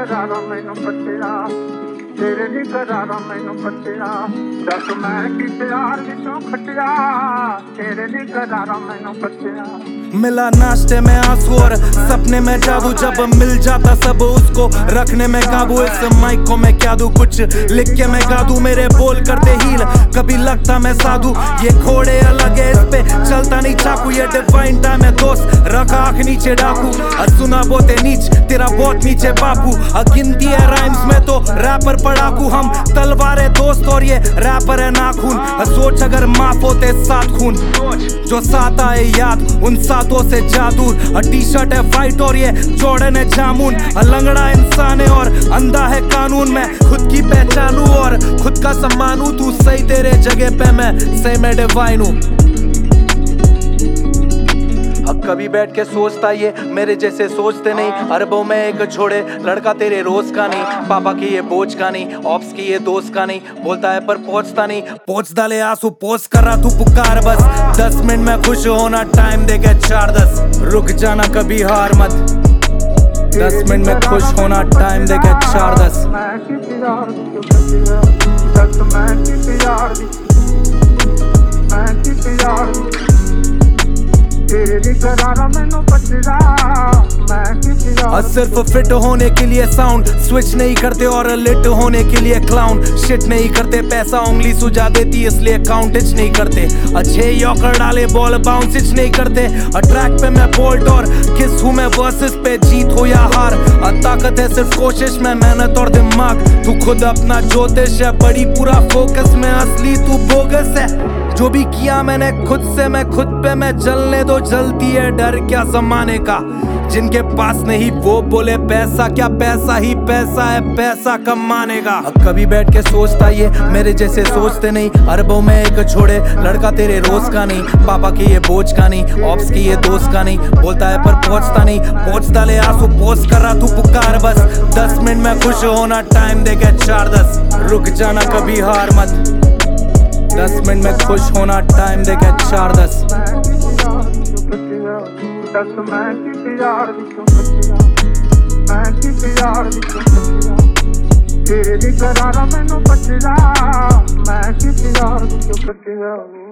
करारा मैनू बच्चिया तेरे दी करारा मैनू बच्चिया दस मैं की प्यार विचों खटिया तेरे दी करारा मैनू बच्चिया। मिला नाश्ते में आंसू और सपने में जादू, जब मिल जाता सब उसको रखने में काबू। इस माइक को मैं क्या दूं, कुछ लिख के मैं गा दूं, मेरे बोल करते हील कभी लगता मैं साधु। ये घोड़े अलग है, इस पे चलता नहीं चाकू, ये डिवाइन टाइम है दोस्त, रखा आंख नीचे डाकू। सुना बोते नीच तेरा बहुत नीचे बापू, गिनती है राइम्स में तो रैपर पढ़ाकू। हम तलवार है दोस्त और ये रैपर है नाखून, सोच अगर माफ होते 7 खून जो साथ आए याद उन सातों से जादू। टी शर्ट है वाइट और ये जॉर्डन है जामुन, लंगड़ा इंसान है और अंधा है कानून। मैं खुद की पहचानू और खुद का सम्मानू, तू सही तेरे जगह पे मैं सही में डिवाइन हूँ। अब कभी बैठ के सोचता ये मेरे जैसे सोचते नहीं, अरबों में एक छोड़े लड़का तेरे रोज का नहीं। पापा की ये बोझ का नहीं, ऑप्स की ये दोस्त का नहीं, बोलता है पर पहुंचता नहीं। पहुंच डाले आंसू पोस्ट कर रहा तू पुकार बस, 10 मिनट में खुश होना टाइम देके 4-10। रुक जाना कभी हार मत, 10 मिनट में खुश होना टाइम देके 4-10। सिर्फ फिट होने के लिए साउंड स्विच नहीं करते और लिट होने के लिए क्लाउन शिट नहीं करते। पैसा उंगली सुझा देती इसलिए काउंटेज नहीं करते, अच्छे यॉकर डाले बॉल बाउंस नहीं करते। ट्रैक पे मैं बोल्ट और किस हूँ मैं वर्सेस पे, जीत हो या हार ताकत है सिर्फ कोशिश में, मेहनत और दिमाग। तू खुद अपना ज्योतिष है, बड़ी पूरा फोकस में, असली तू बोगस है। जो भी किया मैंने खुद से, मैं खुद पे मैं जलने दो, जलती है डर क्या जमाने का। जिनके पास नहीं वो बोले पैसा क्या, पैसा ही पैसा है, पैसा कमाने का। अब कभी बैठ के सोचता ये मेरे जैसे सोचते नहीं, अरबों में एक छोड़े लड़का तेरे रोज का नहीं। पापा की ये बोझ का नहीं, ऑप्स की ये दोस्त का नहीं, बोलता है पर पहुंचता नहीं। पहुंच डाले आंसू पोस्ट कर रहा तू पुकार बस, 10 मिनट में खुश होना टाइम देके 4-10। रुक जाना कभी हार मत, 10 मिनट में खुश होना टाइम देके 4-10। तेरे दी करारा मैनू बच्चिया, मैं की प्यार विचों खटिया।